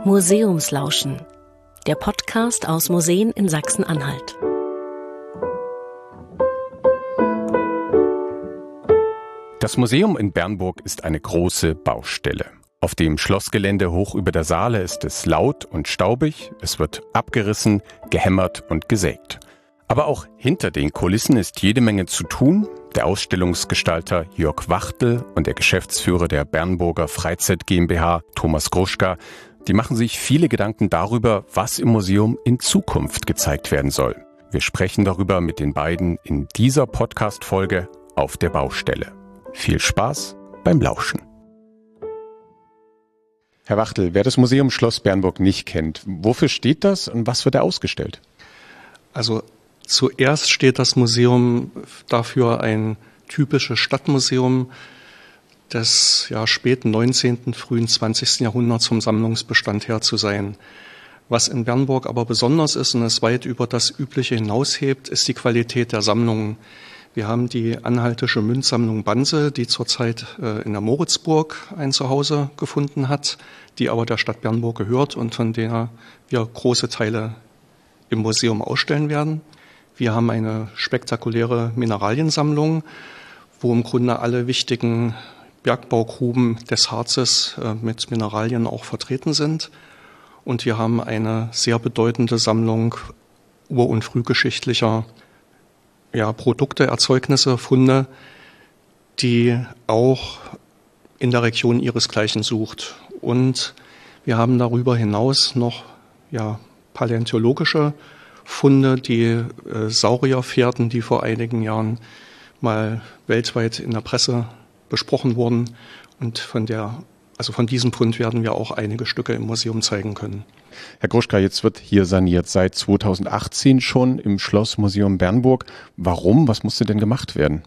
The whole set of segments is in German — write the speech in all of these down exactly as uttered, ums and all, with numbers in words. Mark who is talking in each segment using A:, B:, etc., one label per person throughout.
A: Museumslauschen, der Podcast aus Museen in Sachsen-Anhalt.
B: Das Museum in Bernburg ist eine große Baustelle. Auf dem Schlossgelände hoch über der Saale ist es laut und staubig, es wird abgerissen, gehämmert und gesägt. Aber auch hinter den Kulissen ist jede Menge zu tun. Der Ausstellungsgestalter Jörg Wachtel und der Geschäftsführer der Bernburger Freizeit GmbH, Thomas Gruschka, die machen sich viele Gedanken darüber, was im Museum in Zukunft gezeigt werden soll. Wir sprechen darüber mit den beiden in dieser Podcast-Folge auf der Baustelle. Viel Spaß beim Lauschen. Herr Wachtel, wer das Museum Schloss Bernburg nicht kennt, wofür steht das und was wird da ausgestellt?
C: Also zuerst steht das Museum dafür, ein typisches Stadtmuseum des ja, späten neunzehnten, frühen zwanzigsten Jahrhunderts vom Sammlungsbestand her zu sein. Was in Bernburg aber besonders ist und es weit über das Übliche hinaushebt, ist die Qualität der Sammlungen. Wir haben die anhaltische Münzsammlung Banse, die zurzeit äh, in der Moritzburg ein Zuhause gefunden hat, die aber der Stadt Bernburg gehört und von der wir große Teile im Museum ausstellen werden. Wir haben eine spektakuläre Mineraliensammlung, wo im Grunde alle wichtigen Bergbaugruben des Harzes äh, mit Mineralien auch vertreten sind. Und wir haben eine sehr bedeutende Sammlung ur- und frühgeschichtlicher ja, Produkte, Erzeugnisse, Funde, die auch in der Region ihresgleichen sucht. Und wir haben darüber hinaus noch ja, paläontologische Funde, die äh, Saurierfährten, die vor einigen Jahren mal weltweit in der Presse besprochen wurden. Und von der, also von diesem Fund werden wir auch einige Stücke im Museum zeigen können.
B: Herr Gruschka, jetzt wird hier saniert, seit zweitausendachtzehn schon im Schlossmuseum Bernburg. Warum? Was musste denn gemacht werden?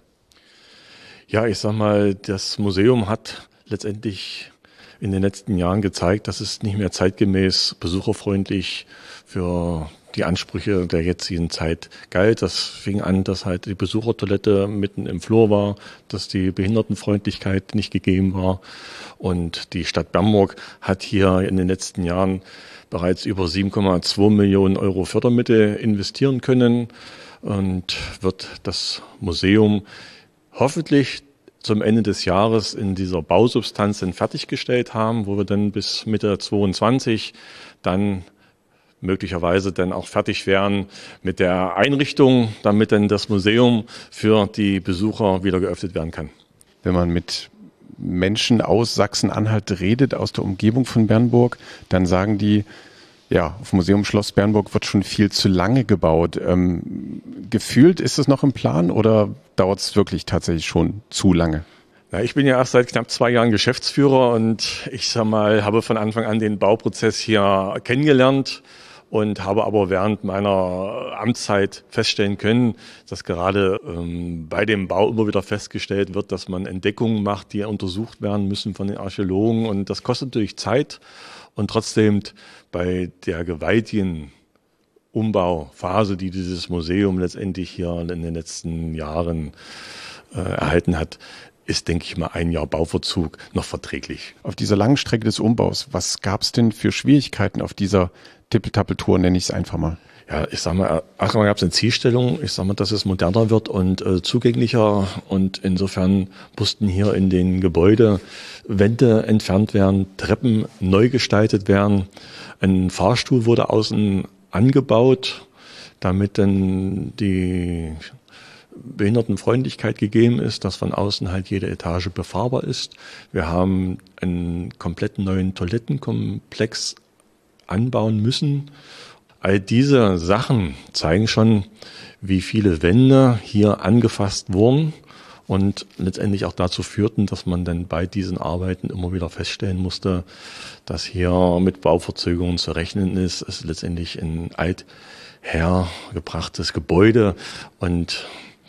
D: Ja, ich sag mal, das Museum hat letztendlich in den letzten Jahren gezeigt, dass es nicht mehr zeitgemäß besucherfreundlich für die Ansprüche der jetzigen Zeit galt. Das fing an, dass halt die Besuchertoilette mitten im Flur war, dass die Behindertenfreundlichkeit nicht gegeben war. Und die Stadt Bernburg hat hier in den letzten Jahren bereits über sieben Komma zwei Millionen Euro Fördermittel investieren können und wird das Museum hoffentlich zum Ende des Jahres in dieser Bausubstanz dann fertiggestellt haben, wo wir dann bis Mitte zweiundzwanzig dann möglicherweise dann auch fertig wären mit der Einrichtung, damit dann das Museum für die Besucher wieder geöffnet werden kann.
B: Wenn man mit Menschen aus Sachsen-Anhalt redet, aus der Umgebung von Bernburg, dann sagen die, ja, auf Museum Schloss Bernburg wird schon viel zu lange gebaut. Ähm, gefühlt ist es noch im Plan oder dauert es wirklich tatsächlich schon zu lange?
D: Na, ich bin ja erst seit knapp zwei Jahren Geschäftsführer und ich sag mal, habe von Anfang an den Bauprozess hier kennengelernt und habe aber während meiner Amtszeit feststellen können, dass gerade ähm, bei dem Bau immer wieder festgestellt wird, dass man Entdeckungen macht, die untersucht werden müssen von den Archäologen. Und das kostet natürlich Zeit. Und trotzdem bei der gewaltigen Umbauphase, die dieses Museum letztendlich hier in den letzten Jahren äh, erhalten hat, ist, denke ich mal, ein Jahr Bauverzug noch verträglich.
B: Auf dieser langen Strecke des Umbaus, was gab es denn für Schwierigkeiten auf dieser Tippeltappeltour, nenne ich es einfach mal?
D: Ja, ich sag mal, erstmal gab es eine Zielstellung, ich sag mal, dass es moderner wird und äh, zugänglicher und insofern mussten hier in den Gebäude Wände entfernt werden, Treppen neu gestaltet werden, ein Fahrstuhl wurde außen angebaut, damit dann die Behindertenfreundlichkeit gegeben ist, dass von außen halt jede Etage befahrbar ist. Wir haben einen komplett neuen Toilettenkomplex anbauen müssen. All diese Sachen zeigen schon, wie viele Wände hier angefasst wurden und letztendlich auch dazu führten, dass man dann bei diesen Arbeiten immer wieder feststellen musste, dass hier mit Bauverzögerungen zu rechnen ist. Es ist letztendlich ein althergebrachtes Gebäude und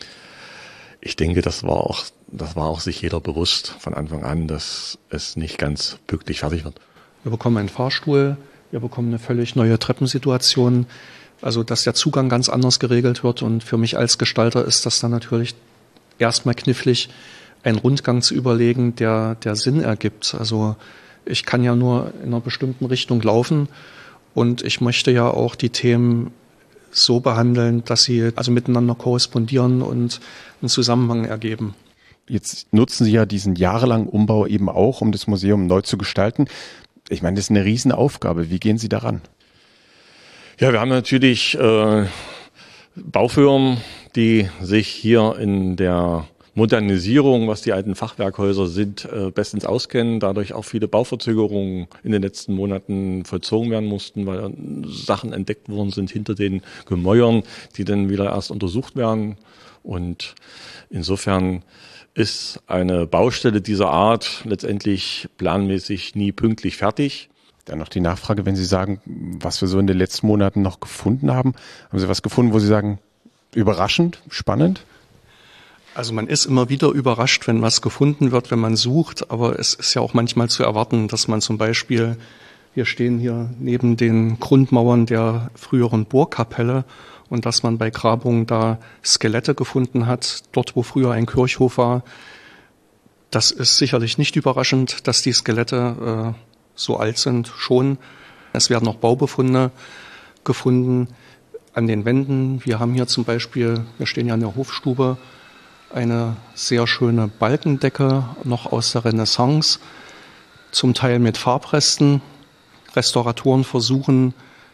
D: ich denke, das war auch, das war auch sich jeder bewusst von Anfang an, dass es nicht ganz pünktlich fertig wird.
C: Wir bekommen einen Fahrstuhl. Wir bekommen eine völlig neue Treppensituation, also dass der Zugang ganz anders geregelt wird. Und für mich als Gestalter ist das dann natürlich erstmal knifflig, einen Rundgang zu überlegen, der, der Sinn ergibt. Also ich kann ja nur in einer bestimmten Richtung laufen und ich möchte ja auch die Themen so behandeln, dass sie also miteinander korrespondieren und einen Zusammenhang ergeben.
B: Jetzt nutzen Sie ja diesen jahrelangen Umbau eben auch, um das Museum neu zu gestalten. Ich meine, das ist eine Riesenaufgabe. Wie gehen Sie daran?
D: Ja, wir haben natürlich äh, Baufirmen, die sich hier in der Modernisierung, was die alten Fachwerkhäuser sind, äh, bestens auskennen. Dadurch auch viele Bauverzögerungen in den letzten Monaten vollzogen werden mussten, weil Sachen entdeckt worden sind hinter den Gemäuern, die dann wieder erst untersucht werden. Und insofern ist eine Baustelle dieser Art letztendlich planmäßig nie pünktlich fertig.
B: Dann noch die Nachfrage, wenn Sie sagen, was wir so in den letzten Monaten noch gefunden haben. Haben Sie was gefunden, wo Sie sagen, überraschend, spannend?
C: Also man ist immer wieder überrascht, wenn was gefunden wird, wenn man sucht. Aber es ist ja auch manchmal zu erwarten, dass man zum Beispiel, wir stehen hier neben den Grundmauern der früheren Burgkapelle, und dass man bei Grabungen da Skelette gefunden hat, dort wo früher ein Kirchhof war. Das ist sicherlich nicht überraschend, dass die Skelette äh, so alt sind schon. Es werden noch Baubefunde gefunden an den Wänden. Wir haben hier zum Beispiel, wir stehen ja in der Hofstube, eine sehr schöne Balkendecke noch aus der Renaissance, zum Teil mit Farbresten. Restauratoren versuchen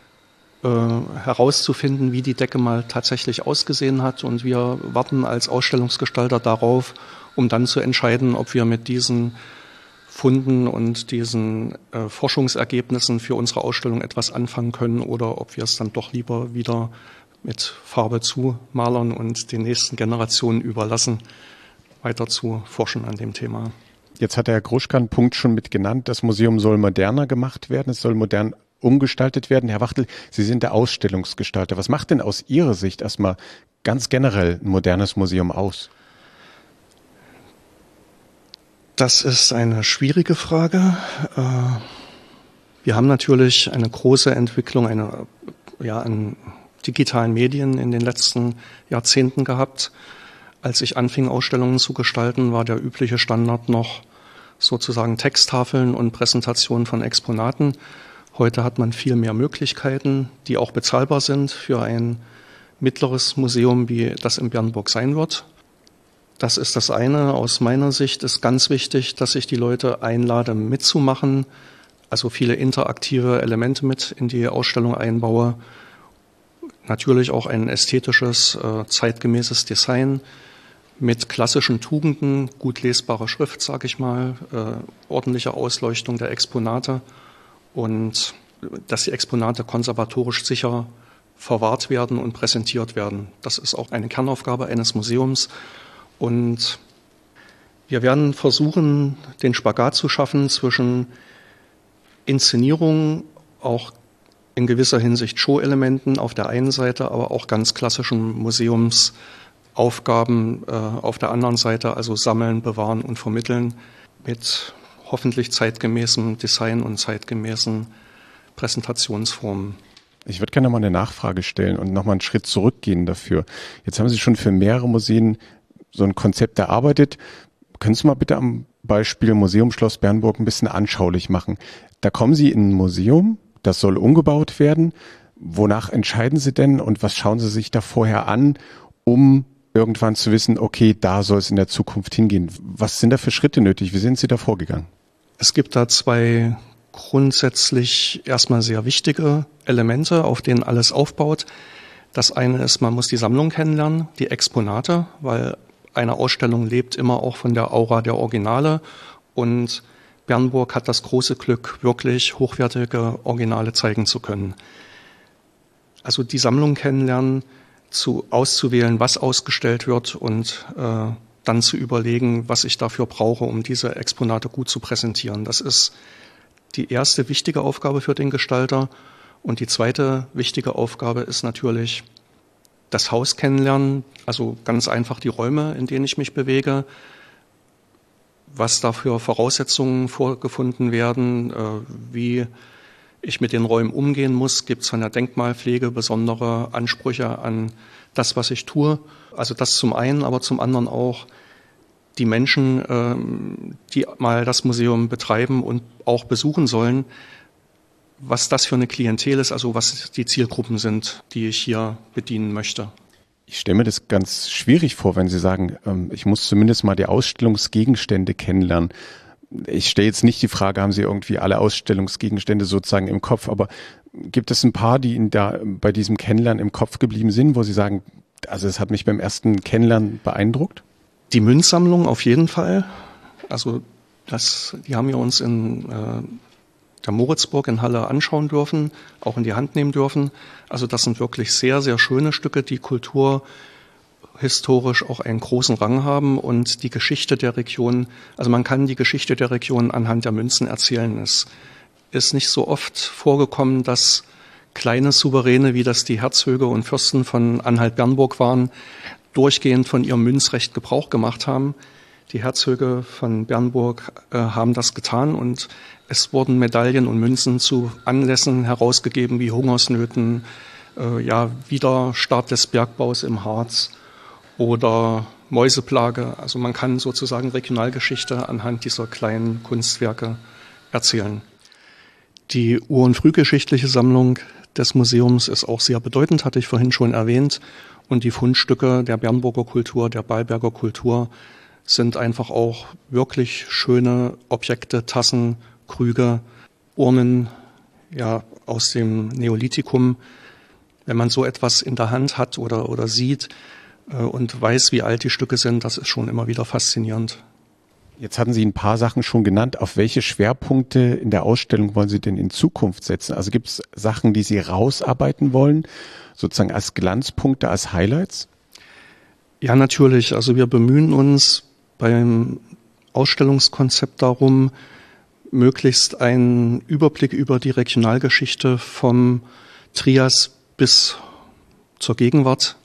C: herauszufinden, wie die Decke mal tatsächlich ausgesehen hat. Und wir warten als Ausstellungsgestalter darauf, um dann zu entscheiden, ob wir mit diesen Funden und diesen äh, Forschungsergebnissen für unsere Ausstellung etwas anfangen können oder ob wir es dann doch lieber wieder mit Farbe zumalern und den nächsten Generationen überlassen, weiter zu forschen an dem Thema.
B: Jetzt hat der Herr Gruschka einen Punkt schon mit genannt. Das Museum soll moderner gemacht werden. Es soll modern umgestaltet werden. Herr Wachtel, Sie sind der Ausstellungsgestalter. Was macht denn aus Ihrer Sicht erstmal ganz generell ein modernes Museum aus?
C: Das ist eine schwierige Frage. Wir haben natürlich eine große Entwicklung eine, ja, an digitalen Medien in den letzten Jahrzehnten gehabt. Als ich anfing, Ausstellungen zu gestalten, war der übliche Standard noch sozusagen Texttafeln und Präsentationen von Exponaten. Heute hat man viel mehr Möglichkeiten, die auch bezahlbar sind für ein mittleres Museum, wie das in Bernburg sein wird. Das ist das eine. Aus meiner Sicht ist ganz wichtig, dass ich die Leute einlade, mitzumachen, also viele interaktive Elemente mit in die Ausstellung einbaue. Natürlich auch ein ästhetisches, zeitgemäßes Design mit klassischen Tugenden, gut lesbare Schrift, sage ich mal, ordentliche Ausleuchtung der Exponate. Und dass die Exponate konservatorisch sicher verwahrt werden und präsentiert werden. Das ist auch eine Kernaufgabe eines Museums. Und wir werden versuchen, den Spagat zu schaffen zwischen Inszenierung, auch in gewisser Hinsicht Show-Elementen auf der einen Seite, aber auch ganz klassischen Museumsaufgaben äh, auf der anderen Seite, also sammeln, bewahren und vermitteln mit hoffentlich zeitgemäßem Design und zeitgemäßen Präsentationsformen.
B: Ich würde gerne mal eine Nachfrage stellen und nochmal einen Schritt zurückgehen dafür. Jetzt haben Sie schon für mehrere Museen so ein Konzept erarbeitet. Können Sie mal bitte am Beispiel Museum Schloss Bernburg ein bisschen anschaulich machen? Da kommen Sie in ein Museum, das soll umgebaut werden. Wonach entscheiden Sie denn und was schauen Sie sich da vorher an, um irgendwann zu wissen, okay, da soll es in der Zukunft hingehen? Was sind da für Schritte nötig? Wie sind Sie da vorgegangen?
C: Es gibt da zwei grundsätzlich erstmal sehr wichtige Elemente, auf denen alles aufbaut. Das eine ist, man muss die Sammlung kennenlernen, die Exponate, weil eine Ausstellung lebt immer auch von der Aura der Originale. Und Bernburg hat das große Glück, wirklich hochwertige Originale zeigen zu können. Also die Sammlung kennenlernen, zu auszuwählen, was ausgestellt wird und äh, dann zu überlegen, was ich dafür brauche, um diese Exponate gut zu präsentieren. Das ist die erste wichtige Aufgabe für den Gestalter. Und die zweite wichtige Aufgabe ist natürlich das Haus kennenlernen, also ganz einfach die Räume, in denen ich mich bewege, was da für Voraussetzungen vorgefunden werden, äh, wie ich mit den Räumen umgehen muss. Gibt es von der Denkmalpflege besondere Ansprüche an das, was ich tue? Also das zum einen, aber zum anderen auch die Menschen, die mal das Museum betreiben und auch besuchen sollen, was das für eine Klientel ist, also was die Zielgruppen sind, die ich hier bedienen möchte.
B: Ich stelle mir das ganz schwierig vor, wenn Sie sagen, ich muss zumindest mal die Ausstellungsgegenstände kennenlernen. Ich stelle jetzt nicht die Frage, haben Sie irgendwie alle Ausstellungsgegenstände sozusagen im Kopf, aber gibt es ein paar, die Ihnen da bei diesem Kennenlernen im Kopf geblieben sind, wo Sie sagen, also es hat mich beim ersten Kennenlernen beeindruckt?
C: Die Münzsammlung auf jeden Fall. Also das, die haben wir uns in äh, der Moritzburg in Halle anschauen dürfen, auch in die Hand nehmen dürfen. Also das sind wirklich sehr, sehr schöne Stücke, die kulturhistorisch auch einen großen Rang haben und die Geschichte der Region, also man kann die Geschichte der Region anhand der Münzen erzählen. Es ist nicht so oft vorgekommen, dass kleine Souveräne, wie das die Herzöge und Fürsten von Anhalt-Bernburg waren, durchgehend von ihrem Münzrecht Gebrauch gemacht haben. Die Herzöge von Bernburg äh, haben das getan und es wurden Medaillen und Münzen zu Anlässen herausgegeben wie Hungersnöten, äh, ja, Widerstart des Bergbaus im Harz oder Mäuseplage. Also man kann sozusagen Regionalgeschichte anhand dieser kleinen Kunstwerke erzählen. Die ur- und frühgeschichtliche Sammlung des Museums ist auch sehr bedeutend, hatte ich vorhin schon erwähnt. Und die Fundstücke der Bernburger Kultur, der Ballberger Kultur sind einfach auch wirklich schöne Objekte, Tassen, Krüge, Urnen, ja, aus dem Neolithikum. Wenn man so etwas in der Hand hat oder, oder sieht äh, und weiß, wie alt die Stücke sind, das ist schon immer wieder faszinierend.
B: Jetzt hatten Sie ein paar Sachen schon genannt. Auf welche Schwerpunkte in der Ausstellung wollen Sie denn in Zukunft setzen? Also gibt es Sachen, die Sie rausarbeiten wollen, sozusagen als Glanzpunkte, als Highlights?
C: Ja, natürlich. Also wir bemühen uns beim Ausstellungskonzept darum, möglichst einen Überblick über die Regionalgeschichte vom Trias bis zur Gegenwart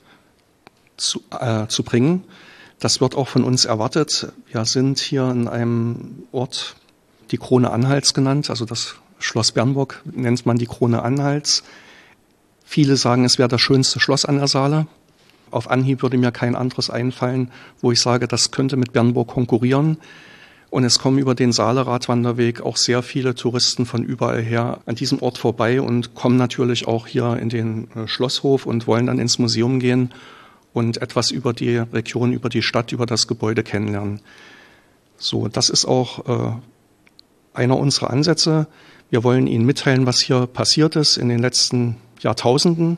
C: zu, äh, zu bringen. Das wird auch von uns erwartet. Wir sind hier in einem Ort, die Krone Anhalts genannt, also das Schloss Bernburg nennt man die Krone Anhalts. Viele sagen, es wäre das schönste Schloss an der Saale. Auf Anhieb würde mir kein anderes einfallen, wo ich sage, das könnte mit Bernburg konkurrieren. Und es kommen über den Saale-Radwanderweg auch sehr viele Touristen von überall her an diesem Ort vorbei und kommen natürlich auch hier in den Schlosshof und wollen dann ins Museum gehen und etwas über die Region, über die Stadt, über das Gebäude kennenlernen. So, das ist auch äh, einer unserer Ansätze. Wir wollen Ihnen mitteilen, was hier passiert ist in den letzten Jahrtausenden.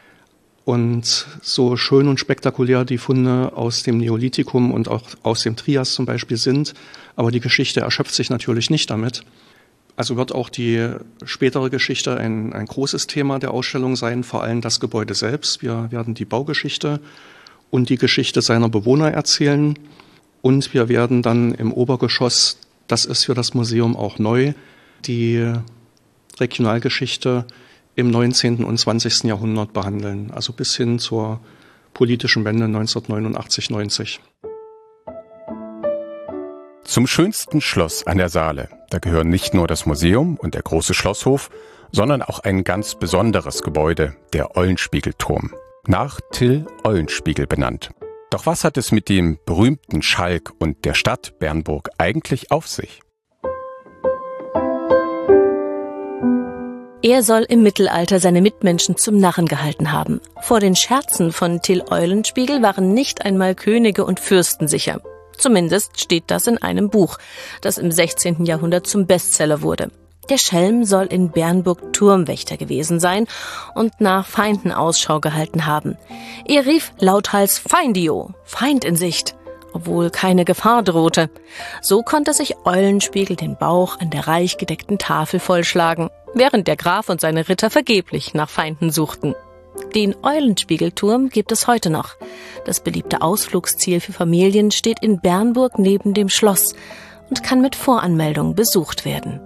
C: Und so schön und spektakulär die Funde aus dem Neolithikum und auch aus dem Trias zum Beispiel sind, aber die Geschichte erschöpft sich natürlich nicht damit. Also wird auch die spätere Geschichte ein, ein großes Thema der Ausstellung sein, vor allem das Gebäude selbst. Wir werden die Baugeschichte und die Geschichte seiner Bewohner erzählen. Und wir werden dann im Obergeschoss, das ist für das Museum auch neu, die Regionalgeschichte im neunzehnten und zwanzigsten Jahrhundert behandeln, also bis hin zur politischen Wende neunzehnhundertneunundachtzig neunzig.
B: Zum schönsten Schloss an der Saale, da gehören nicht nur das Museum und der große Schlosshof, sondern auch ein ganz besonderes Gebäude, der Eulenspiegelturm, nach Till Eulenspiegel benannt. Doch was hat es mit dem berühmten Schalk und der Stadt Bernburg eigentlich auf sich?
A: Er soll im Mittelalter seine Mitmenschen zum Narren gehalten haben. Vor den Scherzen von Till Eulenspiegel waren nicht einmal Könige und Fürsten sicher. Zumindest steht das in einem Buch, das im sechzehnten Jahrhundert zum Bestseller wurde. Der Schelm soll in Bernburg Turmwächter gewesen sein und nach Feinden Ausschau gehalten haben. Er rief lauthals Feindio, Feind in Sicht, obwohl keine Gefahr drohte. So konnte sich Eulenspiegel den Bauch an der reich gedeckten Tafel vollschlagen, während der Graf und seine Ritter vergeblich nach Feinden suchten. Den Eulenspiegelturm gibt es heute noch. Das beliebte Ausflugsziel für Familien steht in Bernburg neben dem Schloss und kann mit Voranmeldung besucht werden.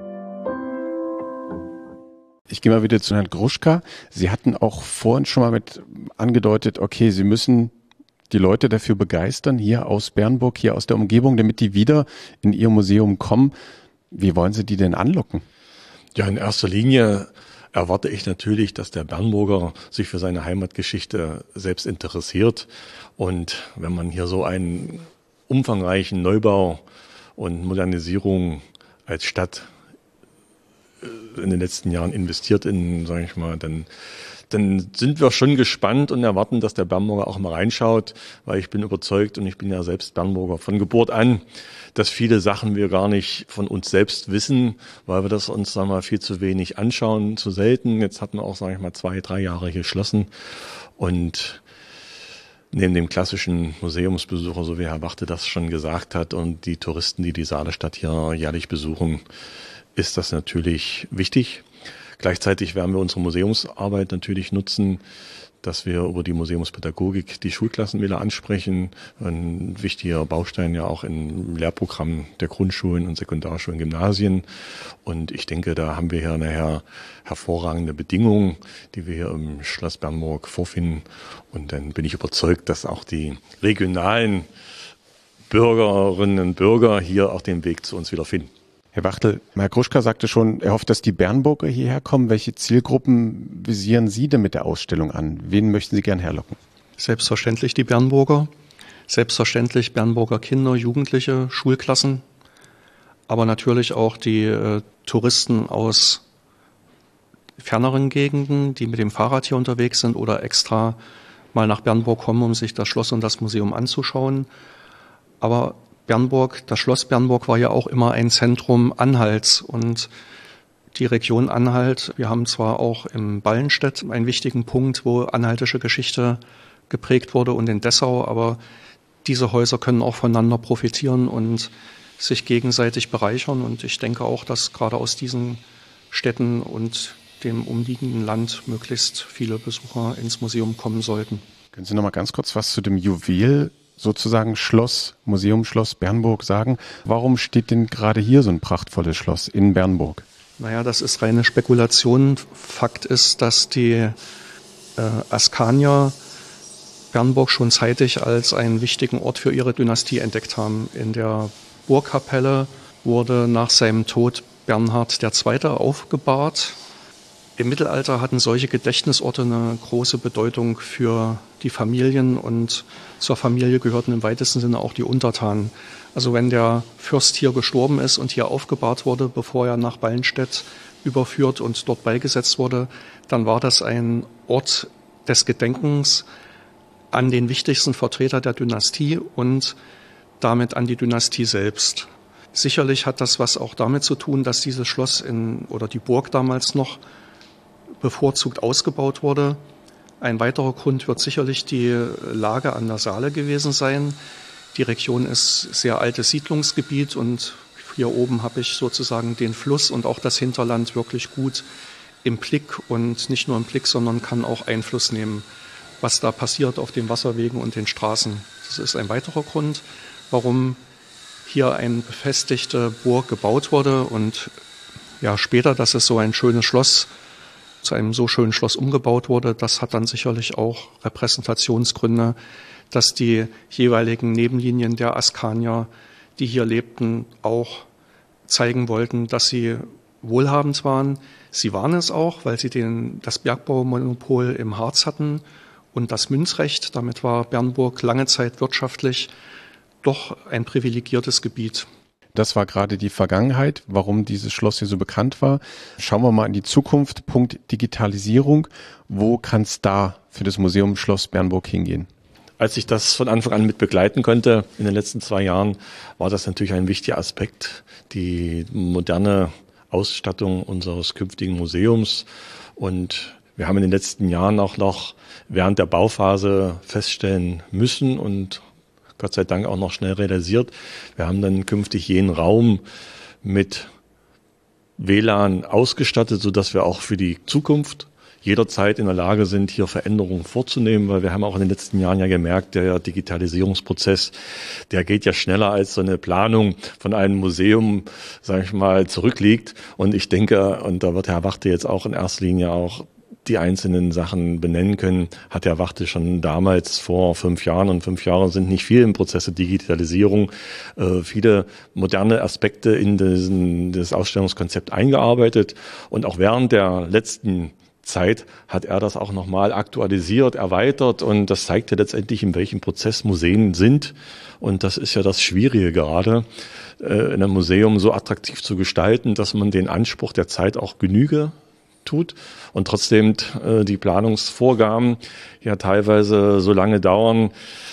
B: Ich gehe mal wieder zu Herrn Gruschka. Sie hatten auch vorhin schon mal mit angedeutet, okay, Sie müssen die Leute dafür begeistern, hier aus Bernburg, hier aus der Umgebung, damit die wieder in Ihr Museum kommen. Wie wollen Sie die denn anlocken?
D: Ja, in erster Linie erwarte ich natürlich, dass der Bernburger sich für seine Heimatgeschichte selbst interessiert. Und wenn man hier so einen umfangreichen Neubau und Modernisierung als Stadt in den letzten Jahren investiert in, sage ich mal, dann, dann sind wir schon gespannt und erwarten, dass der Bernburger auch mal reinschaut, weil ich bin überzeugt und ich bin ja selbst Bernburger von Geburt an, dass viele Sachen wir gar nicht von uns selbst wissen, weil wir das uns, sagen wir mal, viel zu wenig anschauen, zu selten. Jetzt hatten wir auch, sage ich mal, zwei, drei Jahre hier geschlossen und neben dem klassischen Museumsbesucher, so wie Herr Wachte das schon gesagt hat, und die Touristen, die die Saalestadt hier jährlich besuchen, ist das natürlich wichtig. Gleichzeitig werden wir unsere Museumsarbeit natürlich nutzen, dass wir über die Museumspädagogik die Schulklassen wieder ansprechen. Ein wichtiger Baustein ja auch im Lehrprogramm der Grundschulen und Sekundarschulen, Gymnasien. Und ich denke, da haben wir hier nachher hervorragende Bedingungen, die wir hier im Schloss Bernburg vorfinden. Und dann bin ich überzeugt, dass auch die regionalen Bürgerinnen und Bürger hier auch den Weg zu uns wieder finden.
B: Herr Wachtel, Herr Gruschka sagte schon, er hofft, dass die Bernburger hierher kommen. Welche Zielgruppen visieren Sie denn mit der Ausstellung an? Wen möchten Sie gern herlocken?
C: Selbstverständlich die Bernburger, selbstverständlich Bernburger Kinder, Jugendliche, Schulklassen, aber natürlich auch die äh, Touristen aus ferneren Gegenden, die mit dem Fahrrad hier unterwegs sind oder extra mal nach Bernburg kommen, um sich das Schloss und das Museum anzuschauen. Aber Bernburg, das Schloss Bernburg war ja auch immer ein Zentrum Anhalts und die Region Anhalt. Wir haben zwar auch im Ballenstedt einen wichtigen Punkt, wo anhaltische Geschichte geprägt wurde und in Dessau, aber diese Häuser können auch voneinander profitieren und sich gegenseitig bereichern. Und ich denke auch, dass gerade aus diesen Städten und dem umliegenden Land möglichst viele Besucher ins Museum kommen sollten.
B: Können Sie noch mal ganz kurz was zu dem Juwel sozusagen Schloss, Museumsschloss Bernburg sagen? Warum steht denn gerade hier so ein prachtvolles Schloss in Bernburg?
C: Naja, das ist reine Spekulation. Fakt ist, dass die äh, Askanier Bernburg schon zeitig als einen wichtigen Ort für ihre Dynastie entdeckt haben. In der Burgkapelle wurde nach seinem Tod Bernhard der Zweite aufgebahrt. Im Mittelalter hatten solche Gedächtnisorte eine große Bedeutung für die Familien und zur Familie gehörten im weitesten Sinne auch die Untertanen. Also wenn der Fürst hier gestorben ist und hier aufgebahrt wurde, bevor er nach Ballenstedt überführt und dort beigesetzt wurde, dann war das ein Ort des Gedenkens an den wichtigsten Vertreter der Dynastie und damit an die Dynastie selbst. Sicherlich hat das was auch damit zu tun, dass dieses Schloss in, oder die Burg damals noch bevorzugt ausgebaut wurde. Ein weiterer Grund wird sicherlich die Lage an der Saale gewesen sein. Die Region ist sehr altes Siedlungsgebiet und hier oben habe ich sozusagen den Fluss und auch das Hinterland wirklich gut im Blick und nicht nur im Blick, sondern kann auch Einfluss nehmen, was da passiert auf den Wasserwegen und den Straßen. Das ist ein weiterer Grund, warum hier eine befestigte Burg gebaut wurde und ja, später, dass es so ein schönes Schloss zu einem so schönen Schloss umgebaut wurde, das hat dann sicherlich auch Repräsentationsgründe, dass die jeweiligen Nebenlinien der Askanier, die hier lebten, auch zeigen wollten, dass sie wohlhabend waren. Sie waren es auch, weil sie den, das Bergbaumonopol im Harz hatten und das Münzrecht. Damit war Bernburg lange Zeit wirtschaftlich doch ein privilegiertes Gebiet.
B: Das war gerade die Vergangenheit, warum dieses Schloss hier so bekannt war. Schauen wir mal in die Zukunft. Punkt Digitalisierung. Wo kann es da für das Museum Schloss Bernburg hingehen?
D: Als ich das von Anfang an mit begleiten konnte in den letzten zwei Jahren, war das natürlich ein wichtiger Aspekt, die moderne Ausstattung unseres künftigen Museums. Und wir haben in den letzten Jahren auch noch während der Bauphase feststellen müssen und Gott sei Dank auch noch schnell realisiert. Wir haben dann künftig jeden Raum mit W L A N ausgestattet, sodass wir auch für die Zukunft jederzeit in der Lage sind, hier Veränderungen vorzunehmen, weil wir haben auch in den letzten Jahren ja gemerkt, der Digitalisierungsprozess, der geht ja schneller als so eine Planung von einem Museum, sage ich mal, zurückliegt. Und ich denke, und da wird Herr Wachte jetzt auch in erster Linie auch die einzelnen Sachen benennen können, hat Herr Wachte schon damals vor fünf Jahren, und fünf Jahre sind nicht viel im Prozess der Digitalisierung, äh, viele moderne Aspekte in diesen, das Ausstellungskonzept eingearbeitet. Und auch während der letzten Zeit hat er das auch nochmal aktualisiert, erweitert und das zeigt ja letztendlich, in welchem Prozess Museen sind. Und das ist ja das Schwierige gerade, in einem Museum so attraktiv zu gestalten, dass man den Anspruch der Zeit auch Genüge tut und trotzdem die Planungsvorgaben ja teilweise so lange dauern,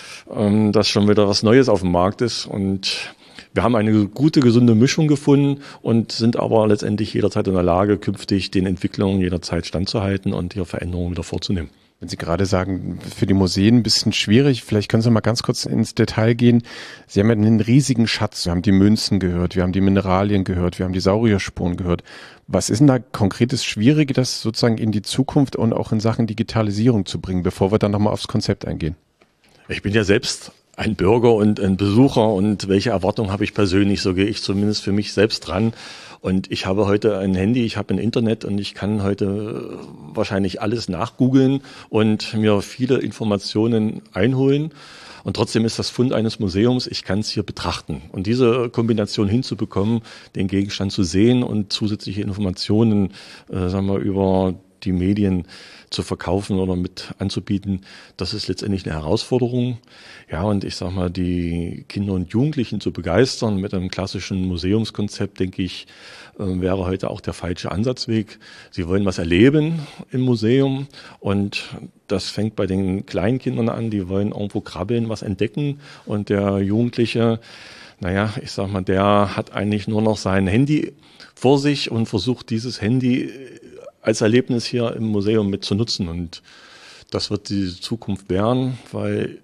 D: dass schon wieder was Neues auf dem Markt ist. Und wir haben eine gute, gesunde Mischung gefunden und sind aber letztendlich jederzeit in der Lage, künftig den Entwicklungen jederzeit standzuhalten und ihre Veränderungen wieder vorzunehmen.
B: Wenn Sie gerade sagen, für die Museen ein bisschen schwierig, vielleicht können Sie mal ganz kurz ins Detail gehen. Sie haben ja einen riesigen Schatz. Wir haben die Münzen gehört, wir haben die Mineralien gehört, wir haben die Saurierspuren gehört. Was ist denn da konkretes Schwierige, das sozusagen in die Zukunft und auch in Sachen Digitalisierung zu bringen, bevor wir dann nochmal aufs Konzept eingehen?
D: Ich bin ja selbst ein Bürger und ein Besucher und welche Erwartungen habe ich persönlich, so gehe ich zumindest für mich selbst dran. Und ich habe heute ein Handy, ich habe ein Internet und ich kann heute wahrscheinlich alles nachgoogeln und mir viele Informationen einholen. Und trotzdem ist das Fund eines Museums, ich kann es hier betrachten. Und diese Kombination hinzubekommen, den Gegenstand zu sehen und zusätzliche Informationen, äh, sagen wir, über die Medien zu verkaufen oder mit anzubieten, das ist letztendlich eine Herausforderung. Ja, und ich sag mal, die Kinder und Jugendlichen zu begeistern mit einem klassischen Museumskonzept, denke ich, wäre heute auch der falsche Ansatzweg. Sie wollen was erleben im Museum und das fängt bei den kleinen Kindern an, die wollen irgendwo krabbeln, was entdecken und der Jugendliche, naja, ich sag mal, der hat eigentlich nur noch sein Handy vor sich und versucht dieses Handy als Erlebnis hier im Museum mit zu nutzen. Und das wird die Zukunft werden, weil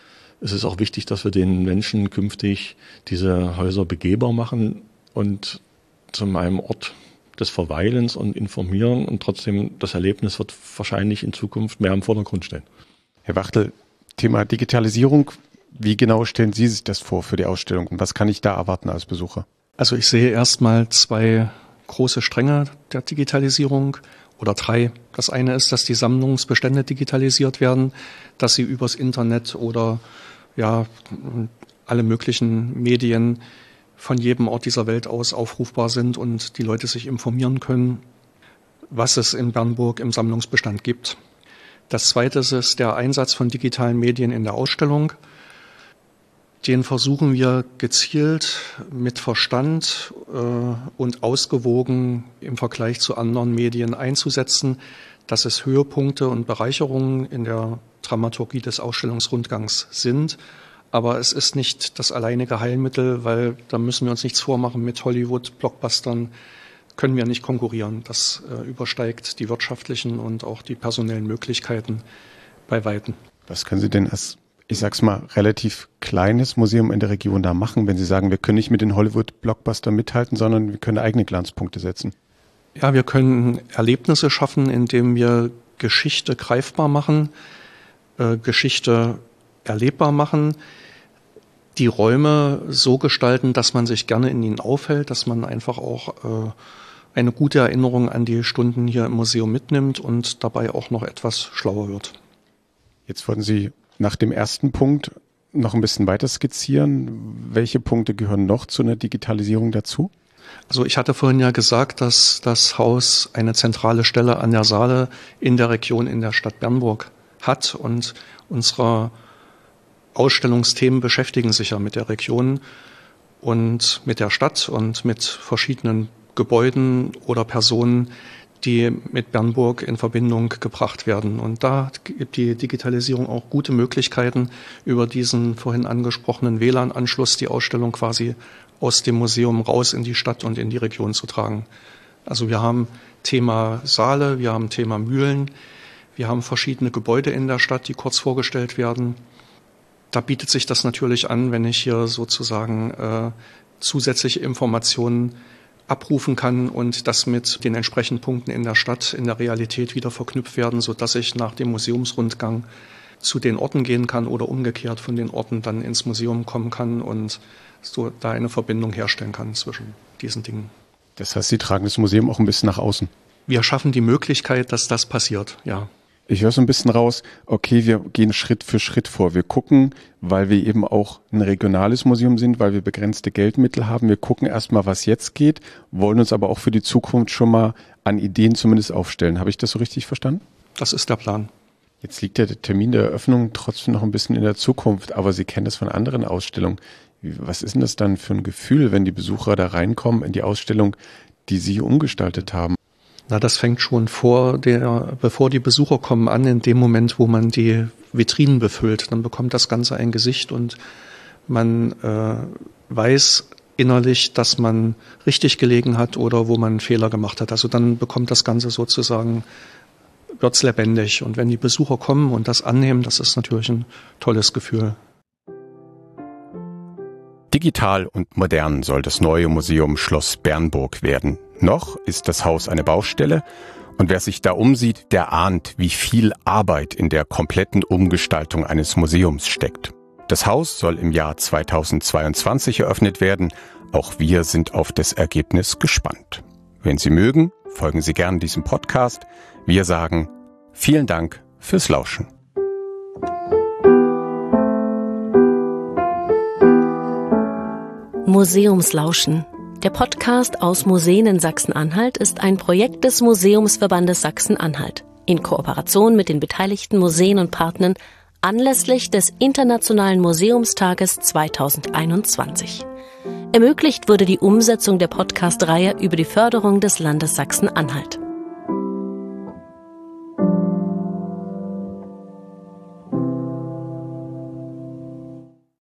D: es ist auch wichtig, dass wir den Menschen künftig diese Häuser begehbar machen und zu einem Ort des Verweilens und Informieren. Und trotzdem, das Erlebnis wird wahrscheinlich in Zukunft mehr im Vordergrund stehen.
B: Herr Wachtel, Thema Digitalisierung. Wie genau stellen Sie sich das vor für die Ausstellung? Und was kann ich da erwarten als Besucher?
C: Also ich sehe erstmal zwei große Stränge der Digitalisierung oder drei. Das eine ist, dass die Sammlungsbestände digitalisiert werden, dass sie übers Internet oder ja alle möglichen Medien von jedem Ort dieser Welt aus aufrufbar sind und die Leute sich informieren können, was es in Bernburg im Sammlungsbestand gibt. Das zweite ist der Einsatz von digitalen Medien in der Ausstellung. Den versuchen wir gezielt mit Verstand äh, und ausgewogen im Vergleich zu anderen Medien einzusetzen, dass es Höhepunkte und Bereicherungen in der Dramaturgie des Ausstellungsrundgangs sind. Aber es ist nicht das alleinige Heilmittel, weil da müssen wir uns nichts vormachen, mit Hollywood-Blockbustern können wir nicht konkurrieren. Das äh, übersteigt die wirtschaftlichen und auch die personellen Möglichkeiten bei Weitem.
B: Was können Sie denn als, ich sag's mal, relativ kleines Museum in der Region da machen, wenn Sie sagen, wir können nicht mit den Hollywood-Blockbustern mithalten, sondern wir können eigene Glanzpunkte setzen?
C: Ja, wir können Erlebnisse schaffen, indem wir Geschichte greifbar machen, äh, Geschichte erlebbar machen, die Räume so gestalten, dass man sich gerne in ihnen aufhält, dass man einfach auch äh, eine gute Erinnerung an die Stunden hier im Museum mitnimmt und dabei auch noch etwas schlauer wird.
B: Jetzt wollten Sie nach dem ersten Punkt noch ein bisschen weiter skizzieren. Welche Punkte gehören noch zu einer Digitalisierung dazu?
C: Also ich hatte vorhin ja gesagt, dass das Haus eine zentrale Stelle an der Saale in der Region in der Stadt Bernburg hat und unsere Ausstellungsthemen beschäftigen sich ja mit der Region und mit der Stadt und mit verschiedenen Gebäuden oder Personen, die mit Bernburg in Verbindung gebracht werden. Und da gibt die Digitalisierung auch gute Möglichkeiten, über diesen vorhin angesprochenen W L A N-Anschluss die Ausstellung quasi aus dem Museum raus in die Stadt und in die Region zu tragen. Also wir haben Thema Saale, wir haben Thema Mühlen, wir haben verschiedene Gebäude in der Stadt, die kurz vorgestellt werden. Da bietet sich das natürlich an, wenn ich hier sozusagen äh, zusätzliche Informationen abrufen kann und das mit den entsprechenden Punkten in der Stadt, in der Realität wieder verknüpft werden, sodass ich nach dem Museumsrundgang zu den Orten gehen kann oder umgekehrt von den Orten dann ins Museum kommen kann und so da eine Verbindung herstellen kann zwischen diesen Dingen.
B: Das heißt, Sie tragen das Museum auch ein bisschen nach außen?
C: Wir schaffen die Möglichkeit, dass das passiert, ja.
B: Ich höre so ein bisschen raus, okay, wir gehen Schritt für Schritt vor. Wir gucken, weil wir eben auch ein regionales Museum sind, weil wir begrenzte Geldmittel haben. Wir gucken erstmal, was jetzt geht, wollen uns aber auch für die Zukunft schon mal an Ideen zumindest aufstellen. Habe ich das so richtig verstanden?
C: Das ist der Plan.
B: Jetzt liegt der Termin der Eröffnung trotzdem noch ein bisschen in der Zukunft, aber Sie kennen das von anderen Ausstellungen. Was ist denn das dann für ein Gefühl, wenn die Besucher da reinkommen in die Ausstellung, die Sie umgestaltet haben?
C: Na, das fängt schon vor der, bevor die Besucher kommen an, in dem Moment, wo man die Vitrinen befüllt. Dann bekommt das Ganze ein Gesicht und man äh, weiß innerlich, dass man richtig gelegen hat oder wo man einen Fehler gemacht hat. Also dann bekommt das Ganze sozusagen, wird's lebendig. Und wenn die Besucher kommen und das annehmen, das ist natürlich ein tolles Gefühl.
B: Digital und modern soll das neue Museum Schloss Bernburg werden. Noch ist das Haus eine Baustelle und wer sich da umsieht, der ahnt, wie viel Arbeit in der kompletten Umgestaltung eines Museums steckt. Das Haus soll im Jahr zweitausendzweiundzwanzig eröffnet werden. Auch wir sind auf das Ergebnis gespannt. Wenn Sie mögen, folgen Sie gern diesem Podcast. Wir sagen vielen Dank fürs Lauschen.
A: Museumslauschen. Der Podcast aus Museen in Sachsen-Anhalt ist ein Projekt des Museumsverbandes Sachsen-Anhalt in Kooperation mit den beteiligten Museen und Partnern anlässlich des Internationalen Museumstages zweitausendeinundzwanzig. Ermöglicht wurde die Umsetzung der Podcast-Reihe über die Förderung des Landes Sachsen-Anhalt.